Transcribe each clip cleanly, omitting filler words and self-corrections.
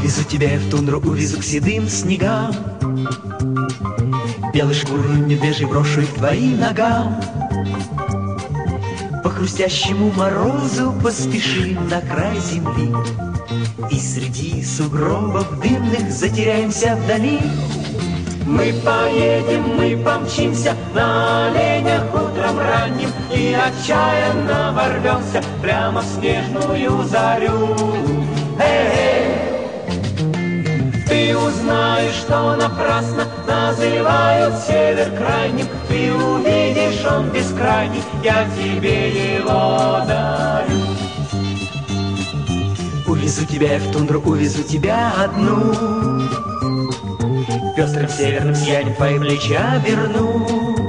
Увезу тебя я в тундру, увезу к седым снегам, белой шкурой медвежьей брошу их твоим ногам. По хрустящему морозу поспешим на край земли, и среди сугробов дымных затеряемся вдали. Мы поедем, мы помчимся на оленях утром ранним, и отчаянно ворвемся прямо в снежную зарю. Ты узнаешь, что напрасно называют север крайним, ты увидишь, он бескрайний, я тебе его дарю. Увезу тебя я в тундру, увезу тебя одну, пестрым северным сиянием твои плечи оберну.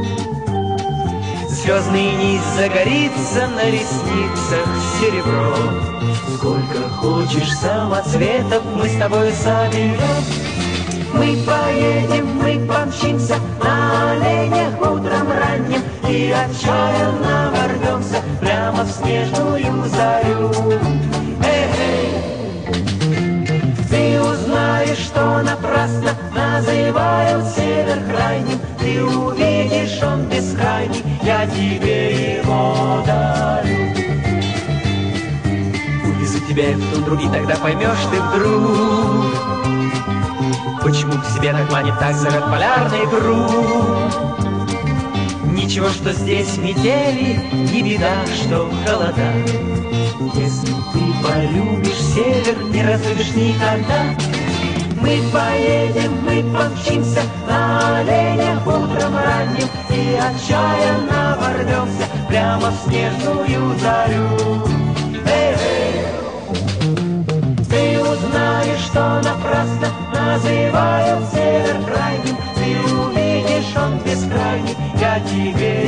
Звездный низ загорится на ресницах серебро. Сколько хочешь самоцветов мы с тобой соберем. Мы поедем, мы помчимся на оленях утром ранним, и отчаянно ворвемся прямо в снежную зарю. Ты узнаешь, что напрасно называют север крайним, ты увидишь, он бескрайний, я тебе его дарю. Увезу тебя я в тундру, и тогда поймешь ты вдруг, почему к себе так манит так зовет полярный круг. Ничего, что здесь метели, не беда, что холода. Если ты полюбишь север, не разлюбишь никогда. Мы поедем, мы помчимся на оленях утром ранним, и отчаянно ворвемся прямо в снежную зарю. Ты узнаешь, что напрасно называют север крайним, ты увидишь, он бескрайний, я тебе